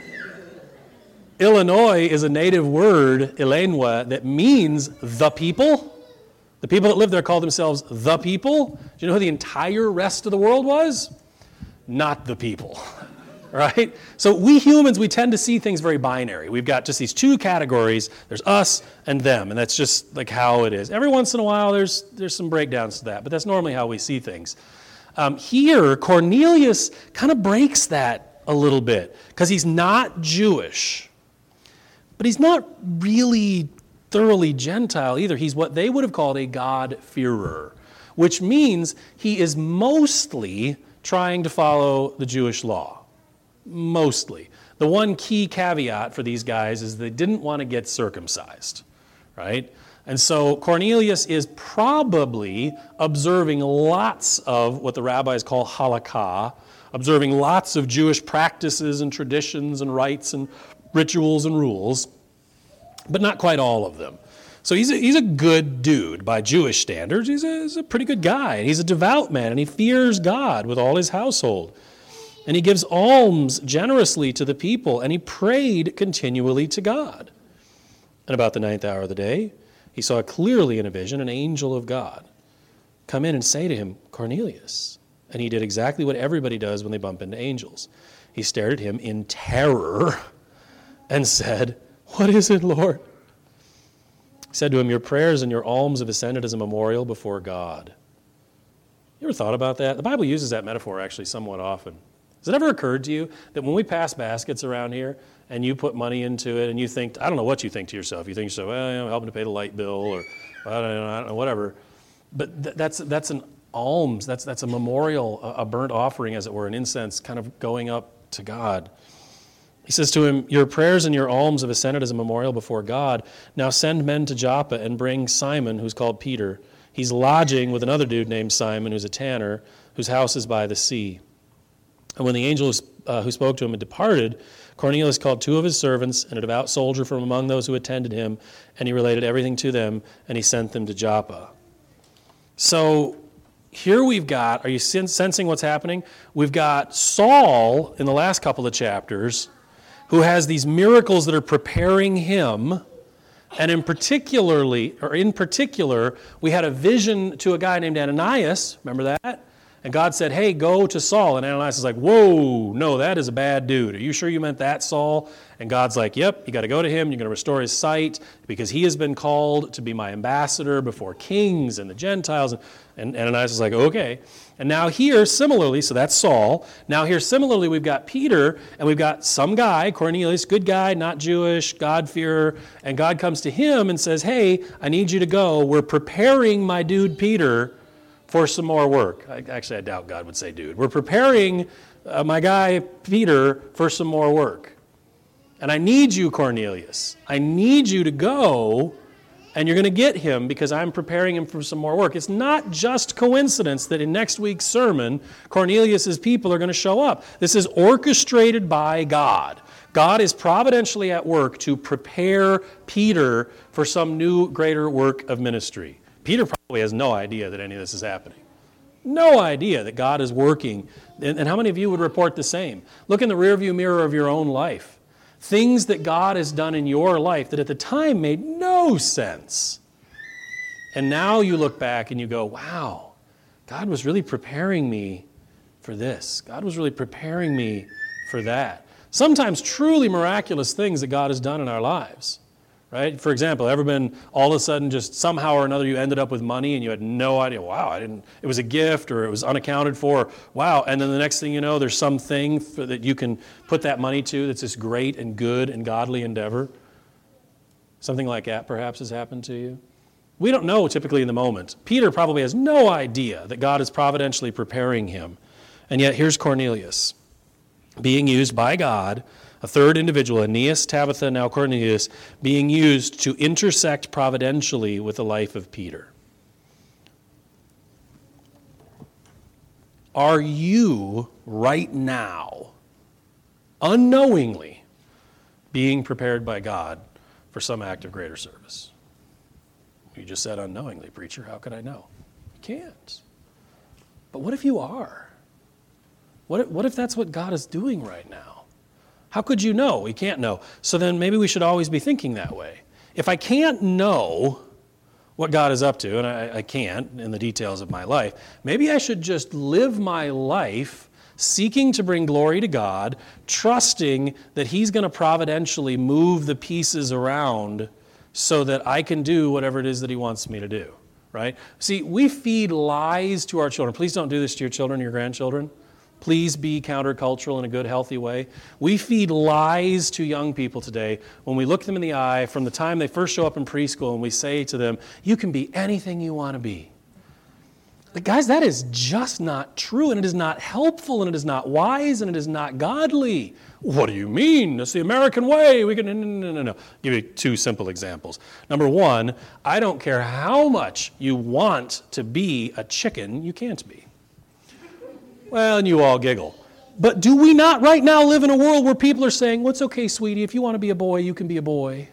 [SPEAKER 1] Illinois is a native word, Illinois, that means the people. The people that live there call themselves the people. Do you know who the entire rest of the world was? Not the people. Right? So we humans, we tend to see things very binary. We've got just these two categories. There's us and them, and that's just like how it is. Every once in a while, there's there's some breakdowns to that, but that's normally how we see things. Um, here, Cornelius kind of breaks that a little bit because he's not Jewish, but he's not really thoroughly Gentile either. He's what they would have called a God-fearer, which means he is mostly trying to follow the Jewish law. Mostly. The one key caveat for these guys is they didn't want to get circumcised, right? And so Cornelius is probably observing lots of what the rabbis call halakha, observing lots of Jewish practices and traditions and rites and rituals and rules, but not quite all of them. So he's a, he's a good dude by Jewish standards. He's a, he's a pretty good guy. He's a devout man, and he fears God with all his household. And he gives alms generously to the people, and he prayed continually to God. And about the ninth hour of the day, he saw clearly in a vision an angel of God come in and say to him, Cornelius. And he did exactly what everybody does when they bump into angels. He stared at him in terror and said, what is it, Lord? He said to him, your prayers and your alms have ascended as a memorial before God. You ever thought about that? The Bible uses that metaphor actually somewhat often. Has it ever occurred to you that when we pass baskets around here and you put money into it and you think, I don't know what you think to yourself. You think to yourself, well, you know, helping to pay the light bill or I don't know, I don't know whatever. But th- that's that's an alms. That's that's a memorial, a, a burnt offering, as it were, an incense kind of going up to God. He says to him, your prayers and your alms have ascended as a memorial before God. Now send men to Joppa and bring Simon, who's called Peter. He's lodging with another dude named Simon, who's a tanner, whose house is by the sea. And when the angel uh, who spoke to him had departed, Cornelius called two of his servants and a devout soldier from among those who attended him, and he related everything to them, and he sent them to Joppa. So here we've got, are you sensing what's happening? We've got Saul in the last couple of chapters, who has these miracles that are preparing him. And in particularly, or in particular, we had a vision to a guy named Ananias. Remember that? And God said, hey, go to Saul. And Ananias is like, whoa, no, that is a bad dude. Are you sure you meant that, Saul? And God's like, yep, you got to go to him. You're going to restore his sight because he has been called to be my ambassador before kings and the Gentiles. And Ananias is like, okay. And now here, similarly, so that's Saul. Now here, similarly, we've got Peter, and we've got some guy, Cornelius, good guy, not Jewish, God-fearer. And God comes to him and says, hey, I need you to go. We're preparing my dude Peter for some more work. I, actually, I doubt God would say dude. We're preparing uh, my guy Peter for some more work. And I need you, Cornelius. I need you to go, and you're going to get him because I'm preparing him for some more work. It's not just coincidence that in next week's sermon, Cornelius' people are going to show up. This is orchestrated by God. God is providentially at work to prepare Peter for some new greater work of ministry. Peter probably has no idea that any of this is happening. No idea that God is working. And, and how many of you would report the same? Look in the rearview mirror of your own life. Things that God has done in your life that at the time made no sense. And now you look back and you go, wow, God was really preparing me for this. God was really preparing me for that. Sometimes truly miraculous things that God has done in our lives. Right? For example, ever been all of a sudden just somehow or another you ended up with money and you had no idea, wow, I didn't, it was a gift or it was unaccounted for, wow, and then the next thing you know, there's something for, that you can put that money to that's this great and good and godly endeavor. Something like that perhaps has happened to you. We don't know typically in the moment. Peter probably has no idea that God is providentially preparing him. And yet here's Cornelius being used by God. A third individual, Aeneas, Tabitha, now Cornelius, being used to intersect providentially with the life of Peter. Are you right now, unknowingly, being prepared by God for some act of greater service? You just said unknowingly, preacher. How could I know? You can't. But what if you are? What if, what if that's what God is doing right now? How could you know? We can't know. So then maybe we should always be thinking that way. If I can't know what God is up to, and I, I can't in the details of my life, maybe I should just live my life seeking to bring glory to God, trusting that He's going to providentially move the pieces around so that I can do whatever it is that He wants me to do, right? See, we feed lies to our children. Please don't do this to your children, your grandchildren. Please be countercultural in a good, healthy way. We feed lies to young people today when we look them in the eye from the time they first show up in preschool and we say to them, you can be anything you want to be. But guys, that is just not true, and it is not helpful, and it is not wise, and it is not godly. What do you mean? It's the American way. We can, no, no, no, no. Give you two simple examples. Number one, I don't care how much you want to be a chicken, you can't be. Well, and you all giggle. But do we not right now live in a world where people are saying, well, it's okay, sweetie, if you want to be a boy, you can be a boy?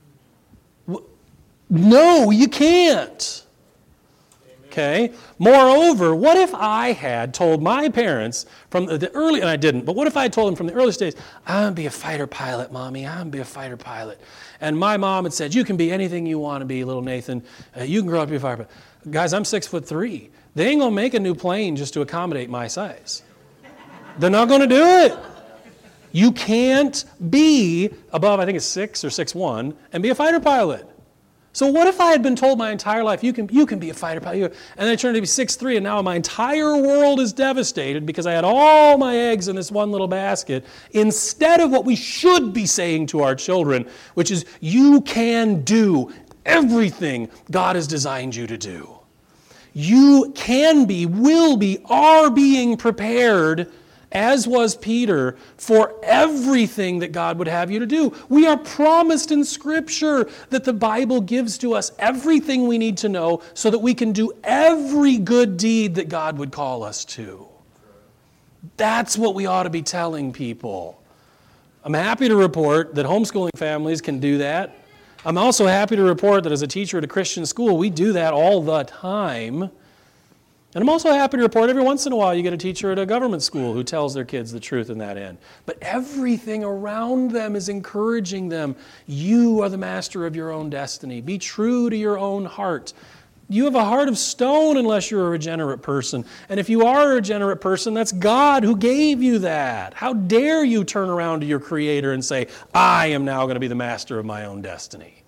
[SPEAKER 1] No, you can't. Okay? Moreover, what if I had told my parents from the early, and I didn't, but what if I had told them from the earliest days, I'm going to be a fighter pilot, Mommy, I'm going to be a fighter pilot. And my mom had said, you can be anything you want to be, little Nathan. Uh, you can grow up to be a fighter pilot. Guys, I'm six foot three. They ain't going to make a new plane just to accommodate my size. They're not going to do it. You can't be above, I think it's six or six one, and be a fighter pilot. So what if I had been told my entire life, you can, you can be a fighter pilot, and then I turned to be six three, and now my entire world is devastated because I had all my eggs in this one little basket, instead of what we should be saying to our children, which is, you can do everything God has designed you to do. You can be, will be, are being prepared, as was Peter, for everything that God would have you to do. We are promised in Scripture that the Bible gives to us everything we need to know so that we can do every good deed that God would call us to. That's what we ought to be telling people. I'm happy to report that homeschooling families can do that. I'm also happy to report that as a teacher at a Christian school, we do that all the time. And I'm also happy to report every once in a while you get a teacher at a government school who tells their kids the truth in that end. But everything around them is encouraging them. You are the master of your own destiny. Be true to your own heart. You have a heart of stone unless you're a regenerate person. And if you are a regenerate person, that's God who gave you that. How dare you turn around to your Creator and say, I am now going to be the master of my own destiny.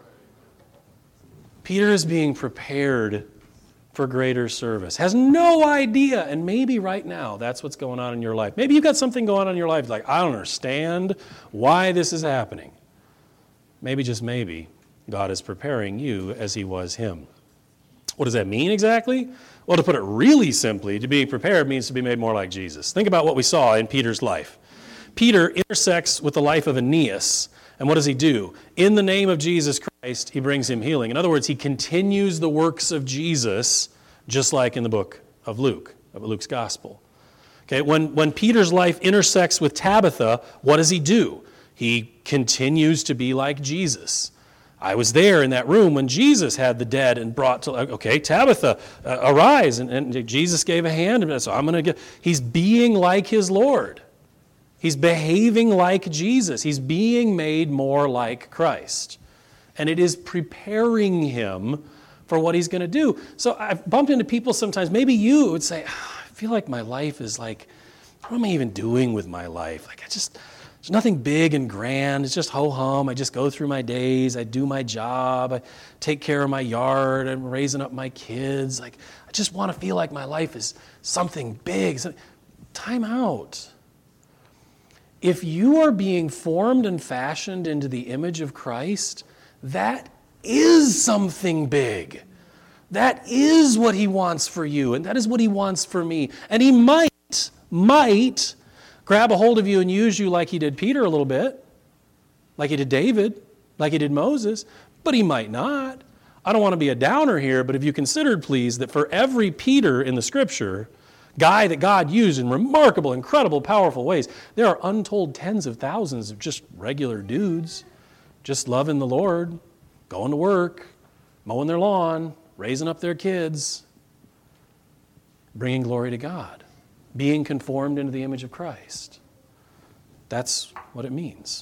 [SPEAKER 1] Peter is being prepared for greater service. Has no idea, and maybe right now that's what's going on in your life. Maybe you've got something going on in your life like, I don't understand why this is happening. Maybe, just maybe, God is preparing you as He was Him. What does that mean exactly? Well, to put it really simply, to be prepared means to be made more like Jesus. Think about what we saw in Peter's life. Peter intersects with the life of Aeneas, and what does he do? In the name of Jesus Christ, he brings him healing. In other words, he continues the works of Jesus, just like in the book of Luke, of Luke's gospel. Okay, when, when Peter's life intersects with Tabitha, what does he do? He continues to be like Jesus. I was there in that room when Jesus had the dead and brought to, okay, Tabitha, uh, arise. And, and Jesus gave a hand, and so I'm going to get, he's being like his Lord. He's behaving like Jesus. He's being made more like Christ. And it is preparing him for what he's going to do. So I've bumped into people sometimes, maybe you would say, oh, I feel like my life is like, what am I even doing with my life? Like I just, there's nothing big and grand. It's just ho-hum. I just go through my days. I do my job. I take care of my yard. I'm raising up my kids. Like I just want to feel like my life is something big. Time out. If you are being formed and fashioned into the image of Christ, that is something big. That is what he wants for you, and that is what he wants for me. And he might, might grab a hold of you and use you like he did Peter a little bit, like he did David, like he did Moses, but he might not. I don't want to be a downer here, but have you considered, please, that for every Peter in the Scripture, guy that God used in remarkable, incredible, powerful ways, there are untold tens of thousands of just regular dudes, just loving the Lord, going to work, mowing their lawn, raising up their kids, bringing glory to God, being conformed into the image of Christ. That's what it means.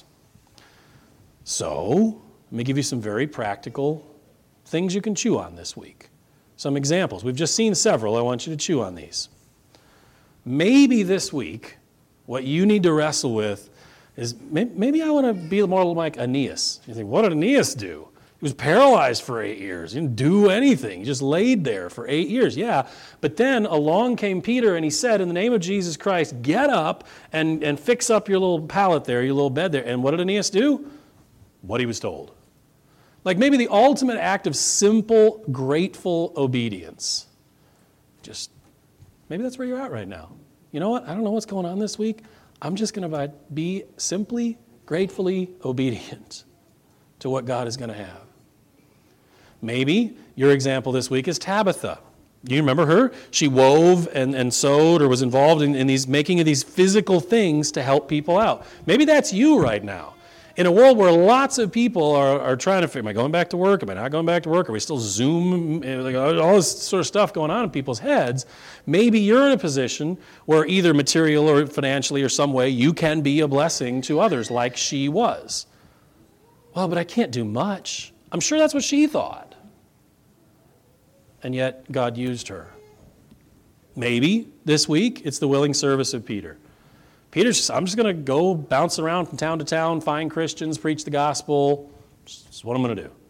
[SPEAKER 1] So, let me give you some very practical things you can chew on this week. Some examples. We've just seen several. I want you to chew on these. Maybe this week, what you need to wrestle with is, maybe I want to be more like Aeneas. You think, what did Aeneas do? He was paralyzed for eight years. He didn't do anything. He just laid there for eight years. Yeah, but then along came Peter and he said, in the name of Jesus Christ, get up and, and fix up your little pallet there, your little bed there. And what did Aeneas do? What he was told. Like maybe the ultimate act of simple, grateful obedience. Just maybe that's where you're at right now. You know what? I don't know what's going on this week. I'm just going to be simply, gratefully obedient to what God is going to have. Maybe your example this week is Tabitha. Do you remember her? She wove and, and sewed or was involved in, in these making of these physical things to help people out. Maybe that's you right now. In a world where lots of people are, are trying to figure, am I going back to work? Am I not going back to work? Are we still Zoom? Like all this sort of stuff going on in people's heads. Maybe you're in a position where either material or financially or some way you can be a blessing to others like she was. Well, but I can't do much. I'm sure that's what she thought. And yet God used her. Maybe this week it's the willing service of Peter. Peter's just, I'm just going to go bounce around from town to town, find Christians, preach the gospel. That's what I'm going to do.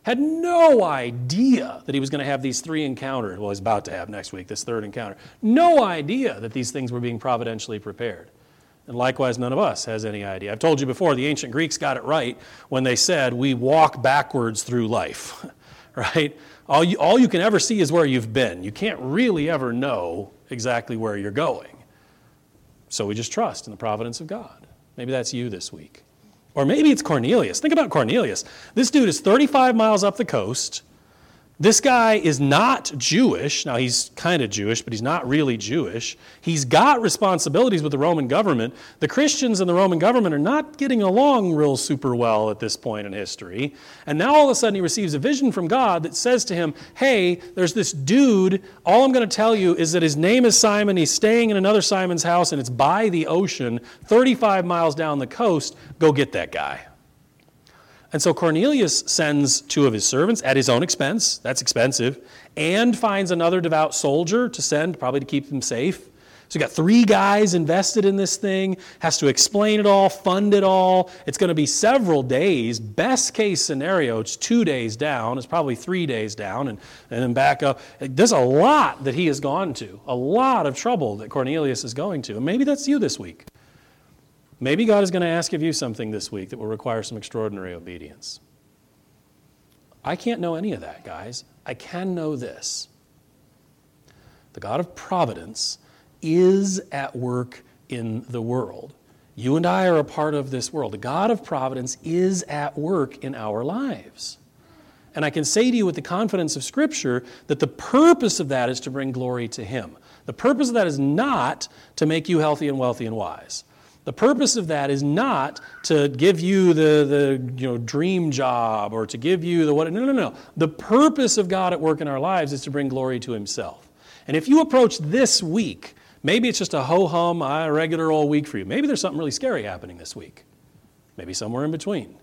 [SPEAKER 1] Had no idea that he was going to have these three encounters. Well, he's about to have next week, this third encounter. No idea that these things were being providentially prepared. And likewise, none of us has any idea. I've told you before, the ancient Greeks got it right when they said, we walk backwards through life, right? All you, all you can ever see is where you've been. You can't really ever know exactly where you're going. So we just trust in the providence of God. Maybe that's you this week. Or maybe it's Cornelius. Think about Cornelius. This dude is thirty-five miles up the coast. This guy is not Jewish. Now, he's kind of Jewish, but he's not really Jewish. He's got responsibilities with the Roman government. The Christians and the Roman government are not getting along real super well at this point in history. And now all of a sudden he receives a vision from God that says to him, hey, there's this dude. All I'm going to tell you is that his name is Simon. He's staying in another Simon's house, and it's by the ocean, thirty-five miles down the coast. Go get that guy. And so Cornelius sends two of his servants at his own expense, that's expensive, and finds another devout soldier to send, probably to keep them safe. So you got three guys invested in this thing, has to explain it all, fund it all. It's going to be several days. Best case scenario, it's two days down. It's probably three days down and, and then back up. There's a lot that he has gone to, a lot of trouble that Cornelius is going to. And maybe that's you this week. Maybe God is going to ask of you something this week that will require some extraordinary obedience. I can't know any of that, guys. I can know this. The God of providence is at work in the world. You and I are a part of this world. The God of providence is at work in our lives. And I can say to you with the confidence of Scripture that the purpose of that is to bring glory to Him. The purpose of that is not to make you healthy and wealthy and wise. The purpose of that is not to give you the, the you know, dream job or to give you the what. No, no, no. The purpose of God at work in our lives is to bring glory to Himself. And if you approach this week, maybe it's just a ho-hum, a regular old week for you. Maybe there's something really scary happening this week. Maybe somewhere in between.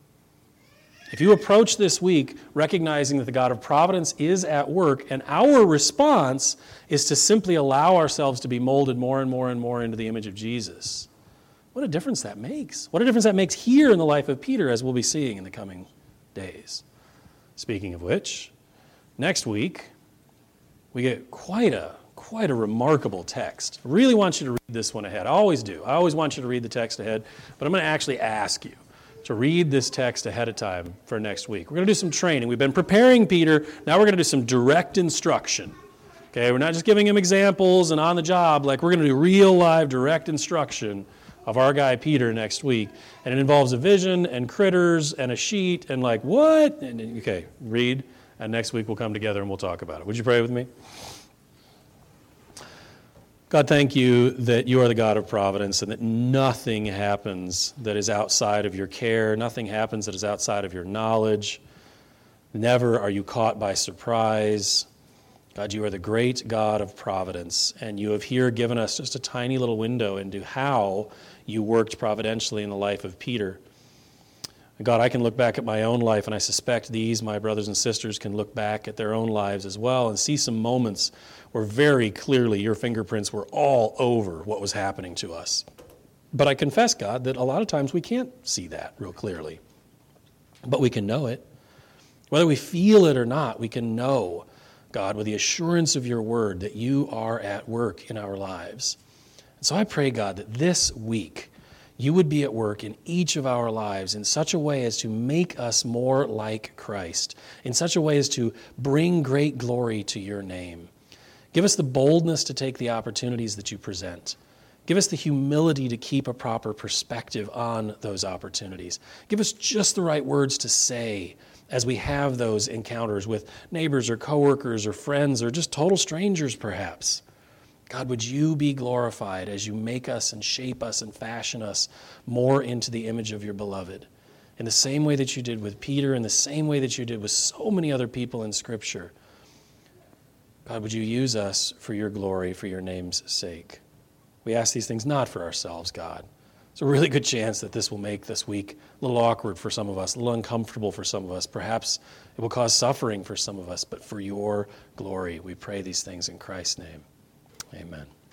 [SPEAKER 1] If you approach this week recognizing that the God of providence is at work, and our response is to simply allow ourselves to be molded more and more and more into the image of Jesus, what a difference that makes. What a difference that makes here in the life of Peter, as we'll be seeing in the coming days. Speaking of which, next week, we get quite a, quite a remarkable text. I really want you to read this one ahead. I always do. I always want you to read the text ahead, but I'm going to actually ask you to read this text ahead of time for next week. We're going to do some training. We've been preparing Peter. Now we're going to do some direct instruction. Okay, we're not just giving him examples and on the job. Like, we're going to do real, live, direct instruction of our guy Peter next week. And it involves a vision and critters and a sheet and like, what? And, okay, read, and next week we'll come together and we'll talk about it. Would you pray with me? God, thank you that you are the God of providence and that nothing happens that is outside of your care. Nothing happens that is outside of your knowledge. Never are you caught by surprise. God, you are the great God of providence, and you have here given us just a tiny little window into how you worked providentially in the life of Peter. God, I can look back at my own life, and I suspect these, my brothers and sisters, can look back at their own lives as well and see some moments where very clearly your fingerprints were all over what was happening to us. But I confess, God, that a lot of times we can't see that real clearly. But we can know it. Whether we feel it or not, we can know, God, with the assurance of your word that you are at work in our lives. And so I pray, God, that this week you would be at work in each of our lives in such a way as to make us more like Christ, in such a way as to bring great glory to your name. Give us the boldness to take the opportunities that you present. Give us the humility to keep a proper perspective on those opportunities. Give us just the right words to say as we have those encounters with neighbors or coworkers or friends or just total strangers perhaps. God, would you be glorified as you make us and shape us and fashion us more into the image of your beloved, in the same way that you did with Peter, in the same way that you did with so many other people in Scripture. God, would you use us for your glory, for your name's sake? We ask these things not for ourselves, God. It's a really good chance that this will make this week a little awkward for some of us, a little uncomfortable for some of us. Perhaps it will cause suffering for some of us, but for your glory, we pray these things in Christ's name. Amen.